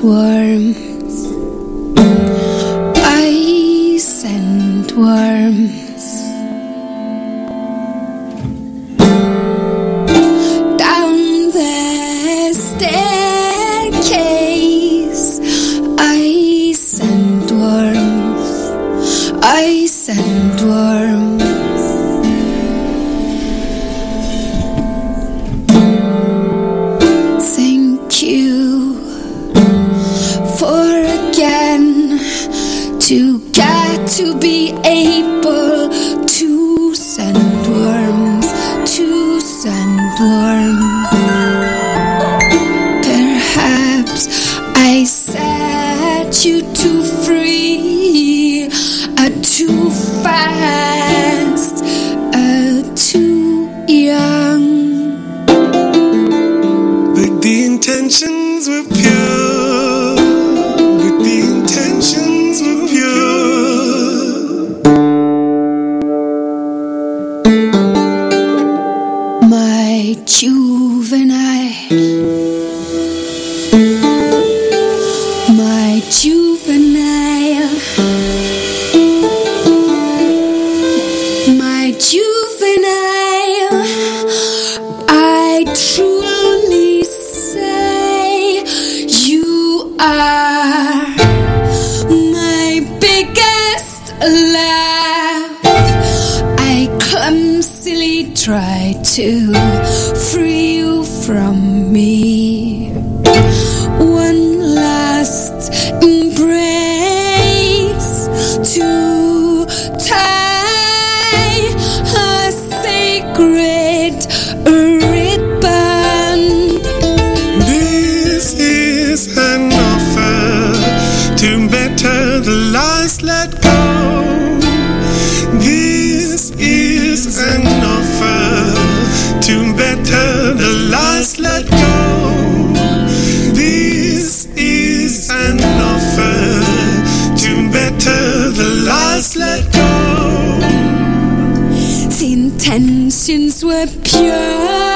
sandworms, ice and worms, down the staircase, ice and worms, ice and worms. To get to be able to sandworms, to sandworms. Perhaps I set you too free, too fast, too young. But the intentions were pure. My juvenile, my juvenile, I truly say you are my biggest laugh. I clumsily try to free you from me. One last embrace to tie a sacred ribbon. This is an offer to better the lies let go. This is an offer to better the lies let go. This is an offer to better the lies let go. The intentions were pure.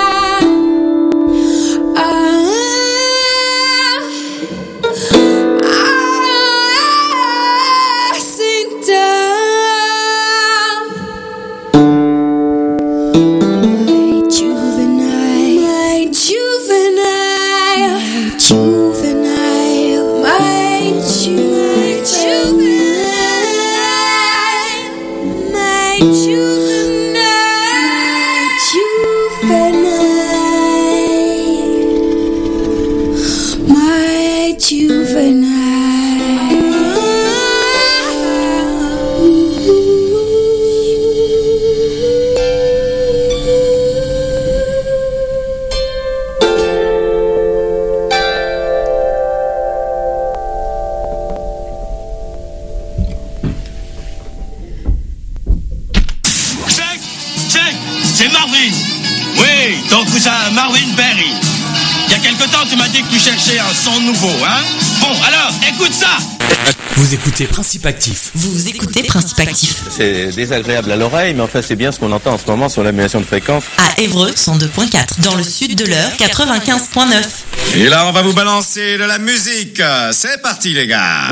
C'est Marvin. Oui, ton cousin Marvin Berry. Il y a quelque temps, tu m'as dit que tu cherchais un son nouveau, hein? Bon, alors, écoute ça. Vous écoutez Principe Actif. Vous écoutez Principe Actif. C'est désagréable à l'oreille, mais enfin, c'est bien ce qu'on entend en ce moment sur l'annulation de fréquence. À Évreux, 102.4. Dans le sud de l'Eure, 95.9. Et là, on va vous balancer de la musique. C'est parti, les gars.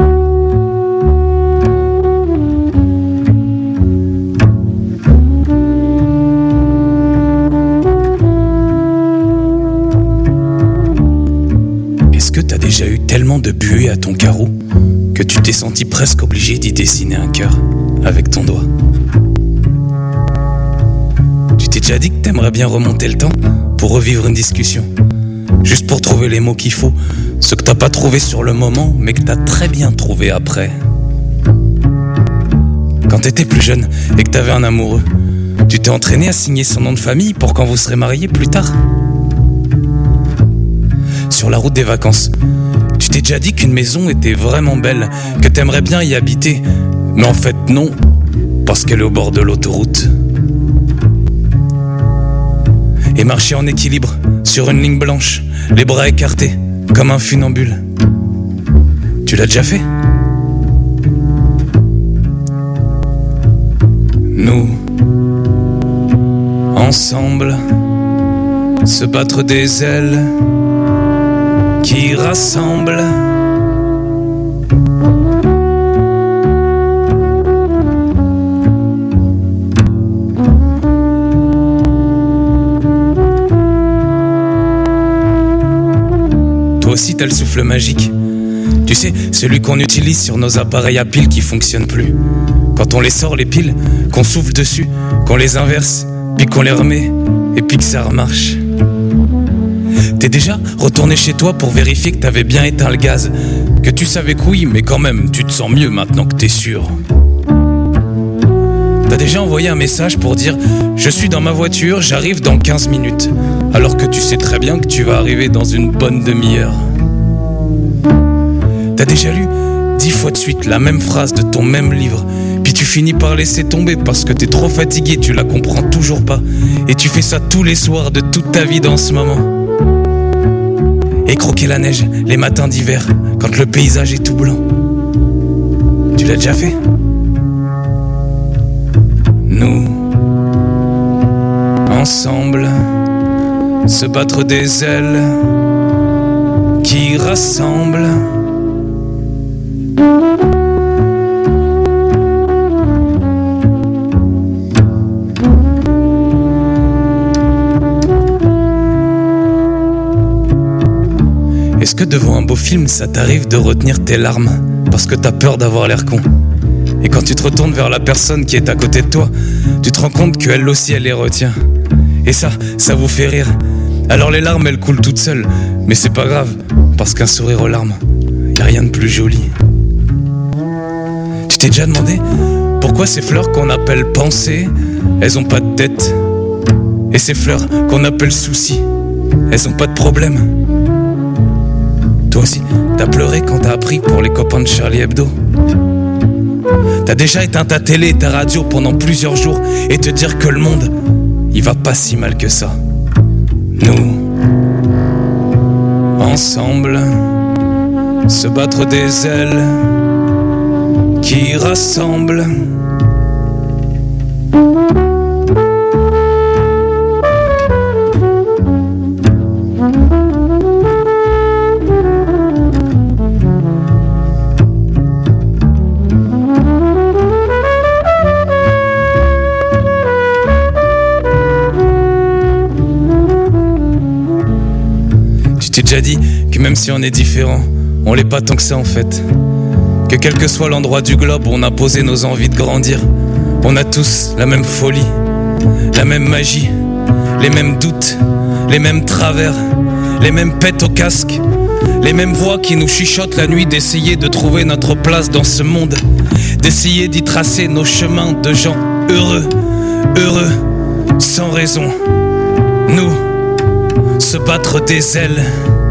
Est-ce que t'as déjà eu tellement de buée à ton carreau que tu t'es senti presque obligé d'y dessiner un cœur avec ton doigt? Tu t'es déjà dit que t'aimerais bien remonter le temps pour revivre une discussion, juste pour trouver les mots qu'il faut, ce que t'as pas trouvé sur le moment mais que t'as très bien trouvé après. Quand t'étais plus jeune et que t'avais un amoureux, tu t'es entraîné à signer son nom de famille pour quand vous serez mariés plus tard. Sur la route des vacances, tu t'es déjà dit qu'une maison était vraiment belle, que t'aimerais bien y habiter, mais en fait non, parce qu'elle est au bord de l'autoroute. Et marcher en équilibre, sur une ligne blanche, les bras écartés, comme un funambule. Tu l'as déjà fait ? Nous, ensemble, se battre des ailes, qui rassemble. Toi aussi t'as le souffle magique. Tu sais, celui qu'on utilise sur nos appareils à piles qui fonctionnent plus. Quand on les sort les piles, qu'on souffle dessus, qu'on les inverse, puis qu'on les remet, et puis que ça remarche. T'es déjà retourné chez toi pour vérifier que t'avais bien éteint le gaz, que tu savais que oui, mais quand même, tu te sens mieux maintenant que t'es sûr. T'as déjà envoyé un message pour dire « Je suis dans ma voiture, j'arrive dans 15 minutes », alors que tu sais très bien que tu vas arriver dans une bonne demi-heure. T'as déjà lu 10 fois de suite la même phrase de ton même livre, puis tu finis par laisser tomber parce que t'es trop fatigué, tu la comprends toujours pas, et tu fais ça tous les soirs de toute ta vie dans ce moment. Et croquer la neige les matins d'hiver, quand le paysage est tout blanc. Tu l'as déjà fait ? Nous, ensemble, se battre des ailes qui rassemblent. Est-ce que devant un beau film, ça t'arrive de retenir tes larmes parce que t'as peur d'avoir l'air con ? Et quand tu te retournes vers la personne qui est à côté de toi, tu te rends compte qu'elle aussi, elle les retient. Et ça vous fait rire. Alors les larmes, elles coulent toutes seules. Mais c'est pas grave, parce qu'un sourire aux larmes, y'a rien de plus joli. Tu t'es déjà demandé pourquoi ces fleurs qu'on appelle pensées, elles ont pas de tête ? Et ces fleurs qu'on appelle soucis, elles ont pas de problème ? Toi aussi, t'as pleuré quand t'as appris pour les copains de Charlie Hebdo ? T'as déjà éteint ta télé et ta radio pendant plusieurs jours et te dire que le monde, il va pas si mal que ça. Nous, ensemble, se battre des ailes qui rassemblent. Tu t'es déjà dit que même si on est différent, on l'est pas tant que ça en fait. Que quel que soit l'endroit du globe où on a posé nos envies de grandir, on a tous la même folie, la même magie, les mêmes doutes, les mêmes travers, les mêmes pètes au casque, les mêmes voix qui nous chuchotent la nuit d'essayer de trouver notre place dans ce monde, d'essayer d'y tracer nos chemins de gens heureux, heureux, sans raison. Nous, se battre des ailes.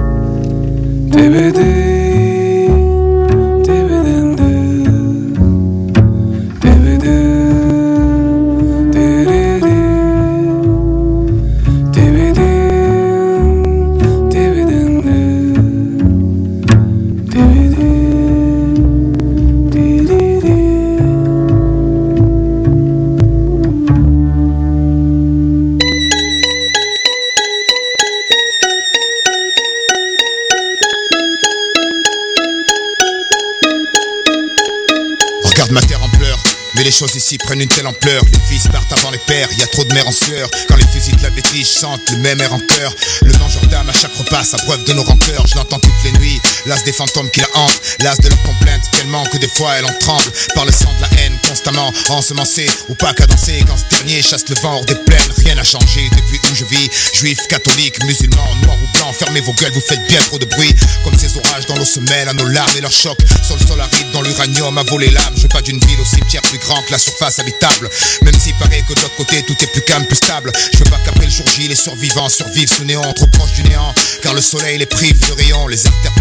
Ma terre en pleurs, mais les choses ici prennent une telle ampleur. Les fils partent avant les pères, y a trop de mères en sueur. Quand les fusils de la bêtise chantent le même air en cœur. Le mangeur d'âme à chaque repas s'abreuve de nos rancœurs. Je l'entends toutes les nuits, l'as des fantômes qui la hantent, l'as de leurs complaintes tellement que des fois elle en tremble. Par le sang de la haine constamment ensemencé ou pas cadencé. Quand ce dernier chasse le vent hors des plaines, rien n'a changé depuis où je vis. Juifs, catholiques, musulmans, noirs ou blancs, fermez vos gueules, vous faites bien trop de bruit. Comme ces orages dans l'eau se mêlent à nos larmes et leurs chocs. Sur le sol aride dans l'uranium a volé l'âme. Je veux pas d'une ville au cimetière plus grand que la surface habitable. Même s'il paraît que de l'autre côté tout est plus calme, plus stable. Je veux pas qu'après le jour J les survivants survivent sous néant, trop proche du néant. Car le soleil les prive de rayons, les artères pleines d'amer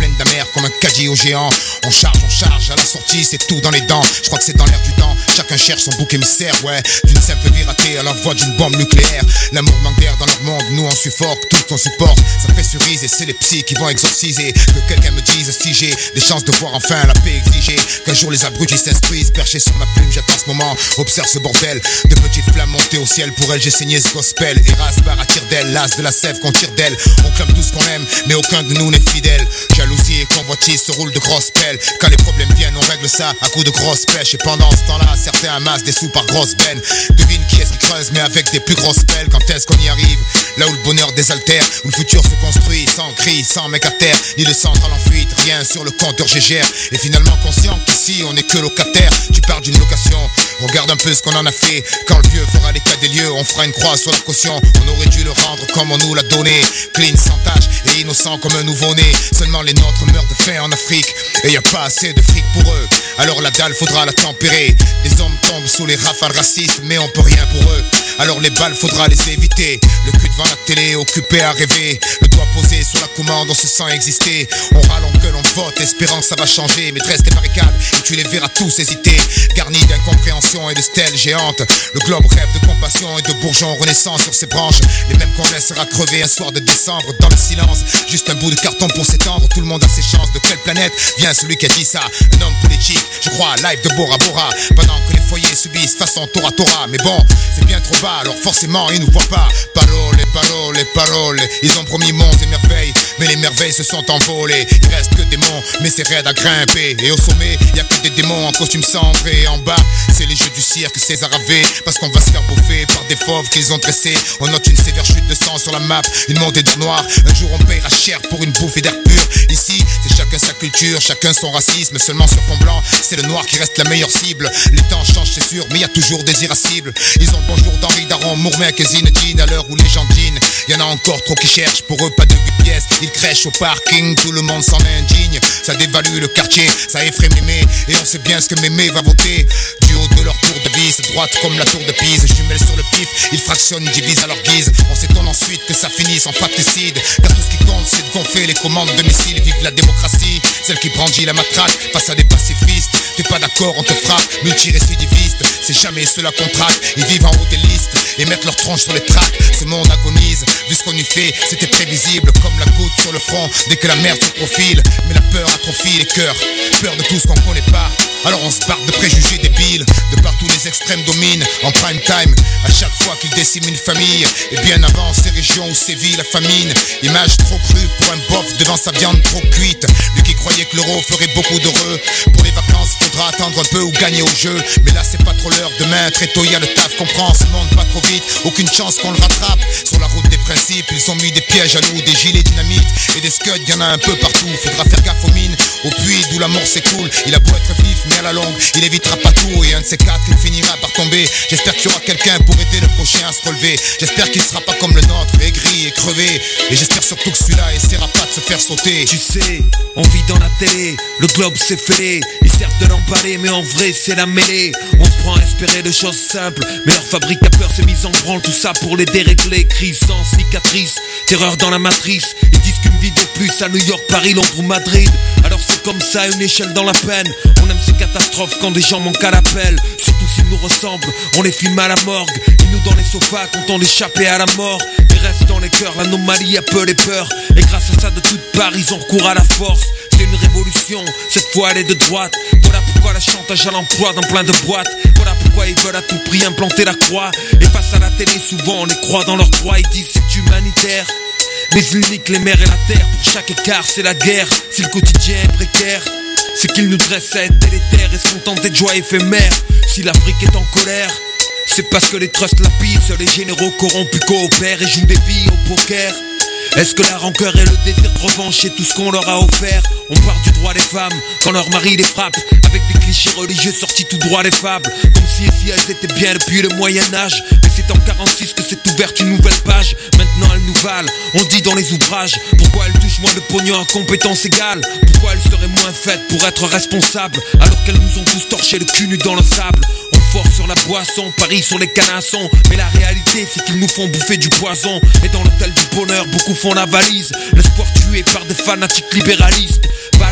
comme un caddie au géant. On charge à la sortie, c'est tout dans les dents. Je crois que c'est dans l'air du temps, chacun cherche son bouc émissaire. Ouais, d'une simple vie ratée à la voix d'une bombe nucléaire. L'amour manque d'air dans leur monde, nous on suffoque, tout on supporte. Ça pressurise et c'est les psys qui vont exorciser. Que quelqu'un me dise si j'ai des chances de voir enfin la paix exigée. Qu'un jour les abrutis s'instruisent, perchés sur ma plume, j'attends ce moment. Observe ce bordel, de petites flammes montées au ciel. Pour elle j'ai saigné ce gospel. Eras barre à tire d'elle, l'as de la sève qu'on tire d'elle. On clame tout ce qu'on aime, mais aucun de nous n'est fidèle. Jalousie et convoitise se roulent de grosses pelles. Quand les problèmes viennent, on règle ça à coups de grosses pêches. Et pendant ce temps-là, certains amassent des sous par grosses bennes. Devine qui est-ce qui creuse, mais avec des plus grosses pelles. Quand est-ce qu'on y arrive? Là où le bonheur désaltère, où le futur se construit sans cri, sans mec à terre, ni de centrale en fuite, rien sur le compteur GGR. Et finalement conscient qu'ici on n'est que locataire. Tu parles d'une location, regarde un peu ce qu'on en a fait. Quand le vieux fera l'état des lieux, on fera une croix sur la caution. On aurait dû le rendre comme on nous l'a donné. Clean, sans tache et innocent comme un nouveau-né. Seulement les nôtres meurent de faim en Afrique. Et y a pas assez de fric pour eux. Alors la dalle faudra la tempérer. Des hommes tombent sous les rafales racistes, mais on peut rien pour eux. Alors les balles faudra les éviter. Le cul devant la télé, occupé à rêver. Le doigt posé sur la commande, on se sent exister. On râle, on gueule, on vote, espérant que ça va changer. Mais dresse des barricades et tu les verras tous hésiter. Garnis d'incompréhension et de stèles géantes. Le globe rêve de compassion et de bourgeons renaissant sur ses branches. Les mêmes qu'on laissera crever un soir de décembre dans le silence. Juste un bout de carton pour s'étendre. Tout le monde a ses chances. De quelle planète vient celui qui a dit ça? Un homme politique, je crois, live de Bora Bora. Pendant que les foyers subissent façon Tora Tora. Mais bon, c'est bien trop bas, alors forcément ils nous voient pas. Parole, parole, parole. Ils ont promis monts et merveilles, mais les merveilles se sont envolées. Il reste que des monts, mais c'est raide à grimper. Et au sommet, y a que des démons en costume sombre. Et en bas, c'est les jeux du cirque César avait. Parce qu'on va se faire bouffer par des fauves qu'ils ont dressés. On note une sévère chute de sang sur la map, une montée d'air noir. Un jour on payera cher pour une bouffée d'air pur. Ici, c'est chacun sa culture, chacun son racisme. Seulement sur fond blanc, c'est le noir qui reste la meilleure cible. Les temps changent, c'est sûr, mais y a toujours des irascibles. Ils ont le bonjour d'Henri Daron, Mourmec et Zinedine. À l'heure où les gens dînent, y en a encore trop qui cherchent. Pour eux, pas de 8 pièces, ils crèchent au parking. Tout le monde s'en indigne, ça dévalue le quartier, ça effraie Mémé. Et on sait bien ce que Mémé va voter. Du haut de leur tour de vis, droite comme la tour de Pise. Jumelles sur le pif, ils fractionnent, divisent à leur guise. On s'étonne ensuite que ça finisse en fratricide. Car tout ce qui compte, c'est de gonfler les commandes de missiles. Vive la démocratie, celle qui brandit la matraque face à des pacifistes. T'es pas d'accord, on te frappe, multirécidiviste. C'est jamais ceux-là qu'on traque, ils vivent en haut des listes et mettent leur tronche sur les tracts. Ce monde agonise, vu ce qu'on y fait, c'était prévisible. Comme la goutte sur le front, dès que la merde se profile. Mais la peur atrophie les cœurs, peur de tout ce qu'on connaît pas. Alors on se barre de préjugés débiles. De partout les extrêmes dominent, en prime time. À chaque fois qu'ils déciment une famille. Et bien avant ces régions où sévit la famine. Image trop crue pour un bof devant sa viande trop cuite. Lui qui croyait que l'euro ferait beaucoup d'heureux. Pour les vacances, faudra attendre un peu ou gagner au jeu. Mais là c'est pas trop l'heure, demain très tôt y a le taf. Comprend ce monde pas trop vite, aucune chance qu'on le rattrape. Sur la route des principes, ils ont mis des pièges à nous. Des gilets dynamite et des scuds, y'en a un peu partout. Faudra faire gaffe aux mines, au puits d'où la mort s'écoule. Il a beau être vif mais à la longue, il évitera pas tout. Et un de ces quatre, il finira par tomber. J'espère qu'il y aura quelqu'un pour aider le prochain à se relever. J'espère qu'il sera pas comme le nôtre, aigri et crevé. Et j'espère surtout que celui-là essaiera pas de se faire sauter. Tu sais, on vit dans la télé, le globe s'est fêlé. Ils servent de l'emballer mais en vrai c'est la mêlée. On se prend à espérer de choses simples, mais leur fabrique à peur s'est mise en branle. Tout ça pour les dérégler, crise sans cicatrice. Terreur dans la matrice, ils disent qu'une vie de plus à New York, Paris, Londres ou Madrid. Alors c'est comme ça, une échelle dans la peine. On aime ces catastrophes quand des gens manquent à l'appel. Surtout s'ils nous ressemblent, on les filme à la morgue. Ils nous dans les sofas, content d'échapper à la mort. Ils restent dans les cœurs, l'anomalie appelle les peurs. Et grâce à ça de toutes parts, ils ont recours à la force. C'est une révolution, cette fois elle est de droite. Voilà pourquoi la chantage à l'emploi dans plein de boîtes. Voilà pourquoi ils veulent à tout prix implanter la croix. Et face à la télé, souvent on les croit dans leur droit. Ils disent c'est humanitaire, mais ils niquent les mers et la terre. Pour chaque écart c'est la guerre. Si le quotidien est précaire, c'est qu'ils nous dressent à être délétères et se contentent de joie éphémère. Si l'Afrique est en colère, c'est parce que les trusts lapident. Seuls les généraux corrompus coopèrent et jouent des vies au poker. Est-ce que la rancœur et le désir de revanche est tout ce qu'on leur a offert? On part du droit des femmes quand leur mari les frappe, avec des clichés religieux sortis tout droit des fables. Comme si elles étaient bien depuis le Moyen-Âge. Mais c'est en 46 que s'est ouverte une nouvelle page. Maintenant elles nous valent, on dit dans les ouvrages. Pourquoi elles touchent moins de pognon à compétences égales? Pourquoi elles seraient moins faites pour être responsables, alors qu'elles nous ont tous torché le cul nu dans le sable? On force sur la boisson, parie sur les canassons. Mais la réalité c'est qu'ils nous font bouffer du poison. Et dans l'hôtel du bonheur, beaucoup font la valise. L'espoir tué par des fanatiques libéralistes. Bad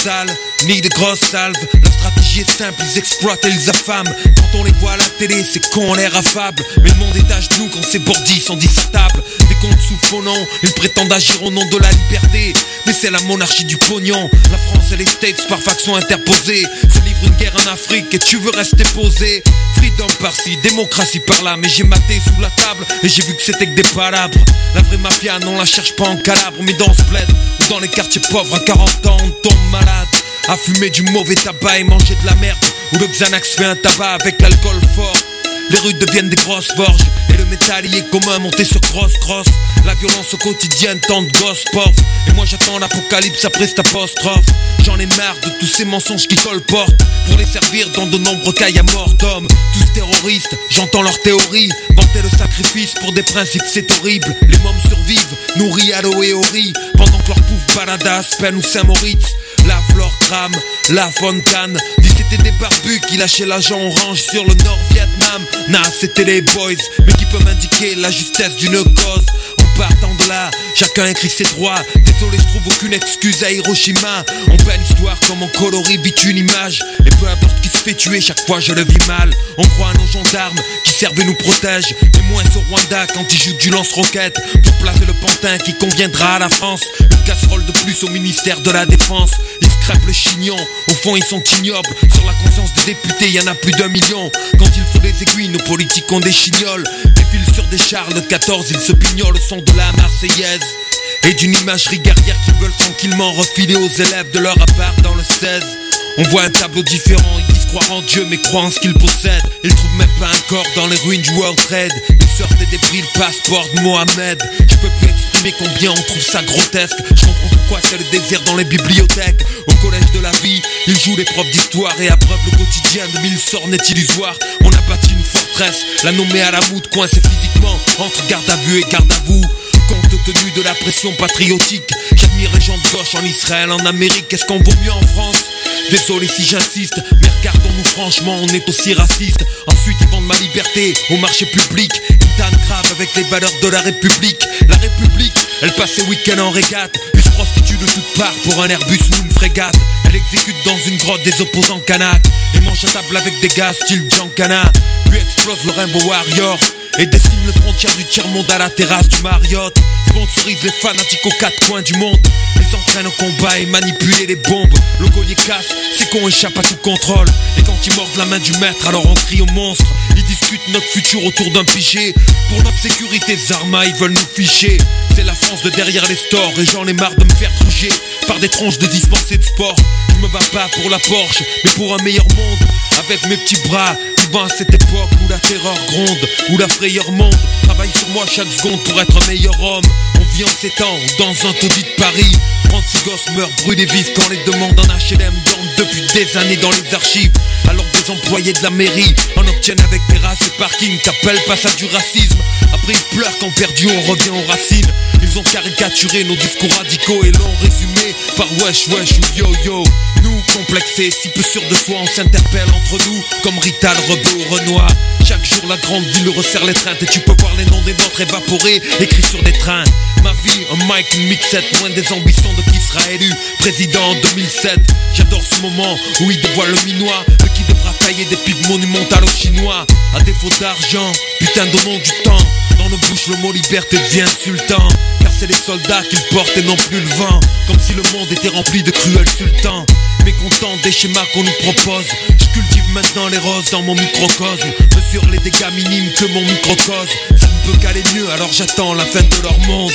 sale, ni de grosses salves. La stratégie est simple, ils exploitent et ils affament. Quand on les voit à la télé, c'est con, on l'air affable. Mais le monde est à genoux quand ces bordis sont dissertables. Des comptes sous faux nom, ils prétendent agir au nom de la liberté. Mais c'est la monarchie du pognon. La France et les States par faction interposée se livrent une guerre en Afrique et tu veux rester posé. Freedom par-ci, démocratie par-là. Mais j'ai maté sous la table et j'ai vu que c'était que des palabres. La vraie mafia, non, la cherche pas en Calabre, mais dans ce bled ou dans les quartiers pauvres. À 40 ans, on tombe malade. À fumer du mauvais tabac et manger de la merde. Où le Xanax fait un tabac avec l'alcool fort. Les rues deviennent des grosses forges. Et le métal y est commun, monté sur cross. La violence au quotidien, tant de gosses pauvres. Et moi j'attends l'apocalypse après cette apostrophe. J'en ai marre de tous ces mensonges qui colportent. Pour les servir dans de nombreux cas y'a mort d'hommes. Tous terroristes, j'entends leurs théories. Vanter le sacrifice pour des principes c'est horrible. Les mômes survivent, nourris à l'eau et au riz. Pendant que leur pouf balade à Aspen ou Saint-Moritz. La flore crame, la fontaine. Dis c'était des barbus qui lâchaient l'agent orange sur le Nord-Vietnam. Nah, c'était les boys, mais qui peut m'indiquer la justesse d'une cause. En partant de là, chacun écrit ses droits. Désolé, je trouve aucune excuse à Hiroshima. On peint l'histoire comme en coloris vite une image. Et peu importe qui se fait tuer, chaque fois je le vis mal. On croit à nos gendarmes qui servent et nous protègent. Mais moins au Rwanda quand ils jouent du lance-roquette. Pour placer le pantin qui conviendra à la France. Une casserole de plus au ministère de la Défense. Ils se crêpent le chignon, au fond ils sont ignobles. Sur la conscience des députés, y en a plus d'1 million. Quand il faut des aiguilles, nos politiques ont des chignoles. Des fils sur des chars de 14, ils se pignolent au son de la Marseillaise. Et d'une imagerie guerrière qu'ils veulent tranquillement refiler aux élèves de leur appart dans le 16. On voit un tableau différent, ils disent croire en Dieu mais croient en ce qu'ils possèdent. Ils trouvent même pas un corps dans les ruines du World Trade. Ils sortent des débris, le passeport de Mohamed. Je peux plus exprimer combien on trouve ça grotesque. Je comprends pourquoi c'est le désert dans les bibliothèques. Au collège de la vie, ils jouent les profs d'histoire et abreuvent le quotidien de 1000 sorts net illusoires. On a bâti une forteresse, la nommée Alamout, coincée physiquement entre garde à vue et garde à vous. Compte tenu de la pression patriotique, j'admire les gens de gauche en Israël, en Amérique. Est-ce qu'on vaut mieux en France? Désolé si j'insiste, mais regardons-nous franchement, on est aussi raciste. Ensuite ils vendent ma liberté au marché public. Ils tannent grave avec les valeurs de la République. La République, elle passe ses week-ends en régate. Puis se prostitue de toutes parts pour un Airbus ou une frégate. Elle exécute dans une grotte des opposants canaques. Et mange à table avec des gars style Giancana. Puis explose le Rainbow Warrior et dessine le frontière du tiers-monde à la terrasse du Marriott. Sponsorise les fanatiques aux 4 coins du monde. Les entraîne au combat et manipuler les bombes. Le collier casse, c'est qu'on échappe à tout contrôle. Et quand ils mordent la main du maître, alors on crie au monstre. Ils discutent notre futur autour d'un pichet. Pour notre sécurité, Zarma, ils veulent nous ficher. C'est la France de derrière les stores et j'en ai marre de me faire truger par des tronches de dispensés de sport. Je me bats pas pour la Porsche, mais pour un meilleur monde. Avec mes petits bras, vivant à cette époque où la terreur gronde, où la frayeur monte. Travaille sur moi chaque seconde pour être un meilleur homme. On vit en ces temps où dans un taudis de Paris 36 gosses meurent brûlés vifs quand les demandes en HLM dorment depuis des années dans les archives. Alors des employés de la mairie en obtiennent avec terrasse et parking. Qu'appelle pas ça du racisme. Après ils pleurent quand perdu on revient aux racines. Ils ont caricaturé nos discours radicaux et l'ont résumé par wesh wesh ou yo yo. Nous complexés, si peu sûrs de soi, on s'interpelle entre nous comme Rital, Rebeu ou Renoir. Chaque jour la grande ville resserre les treintes et tu peux voir les noms des nôtres évaporés écrits sur des trains. Ma vie, un mic, une mixette, loin des ambitions de qui sera élu président en 2007. J'adore ce moment où il dévoile le minois, le qui devra tailler des pipes monumentales aux Chinois. À défaut d'argent, putain donnons du temps. Dans nos bouches le mot liberté devient insultant. Car c'est les soldats qui le portent et non plus le vent. Comme si le monde était rempli de cruels sultans. Mécontent des schémas qu'on nous propose. Je cultive maintenant les roses dans mon microcosme. Mesure les dégâts minimes que mon microcosme. Ça ne peut qu'aller mieux alors j'attends la fin de leur monde.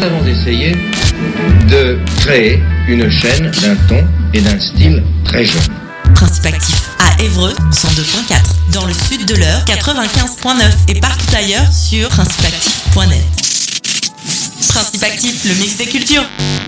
allons essayer de créer une chaîne d'un ton et d'un style très jeune. Principe actif à Évreux 102.4, dans le sud de l'Eure 95.9 et partout ailleurs sur principeactif.net. Principe actif, le mix des cultures.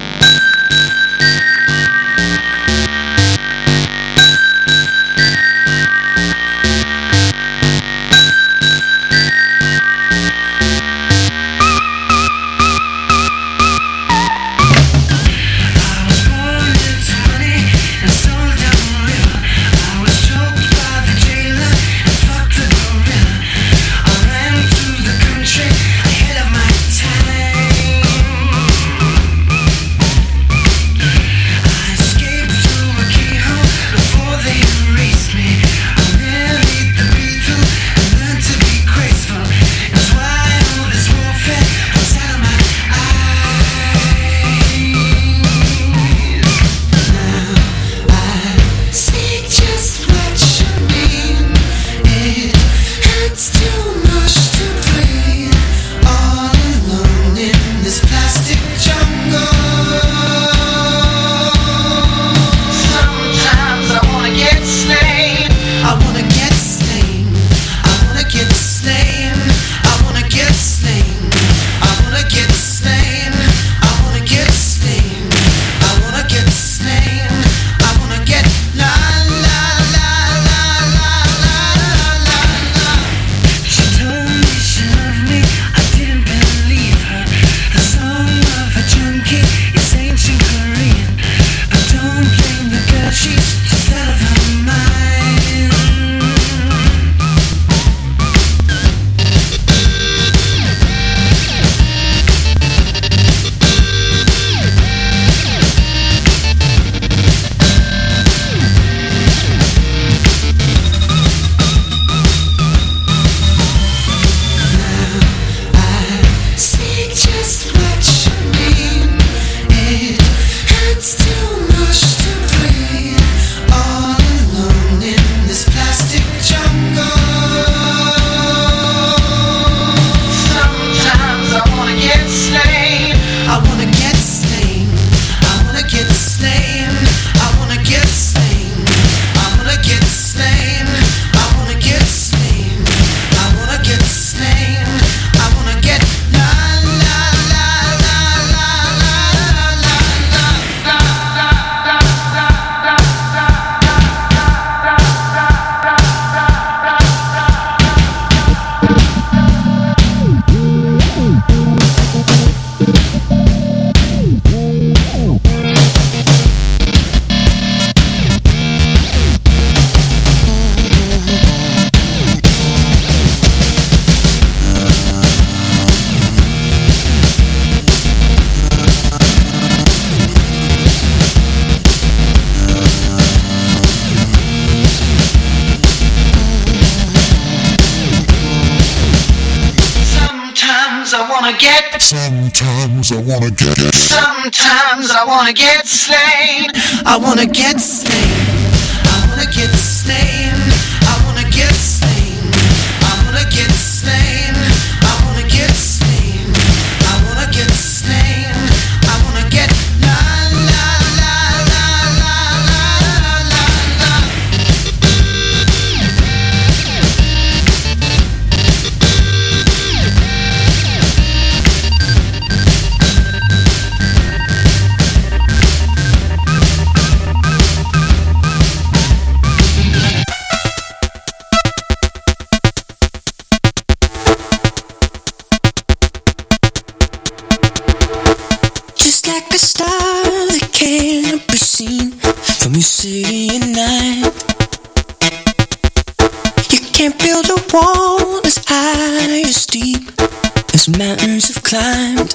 Sometimes I wanna get. Sometimes I wanna get slain. I wanna get slain. I wanna get slain. I wanna get slain. I wanna get slain. I wanna get slain. I wanna get slain. I wanna get la la la la la la la la. Like a star that can't be seen from your city at night. You can't build a wall as high as deep as mountains have climbed.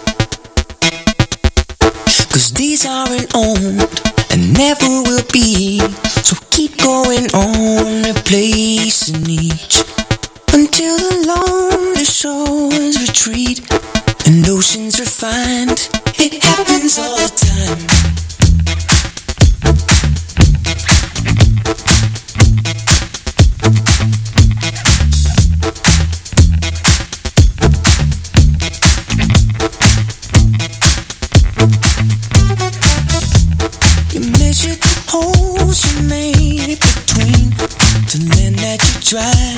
'Cause these aren't owned and never will be. So keep going on, replacing each until the lonely shores retreat and oceans refined. It happens all the time. try.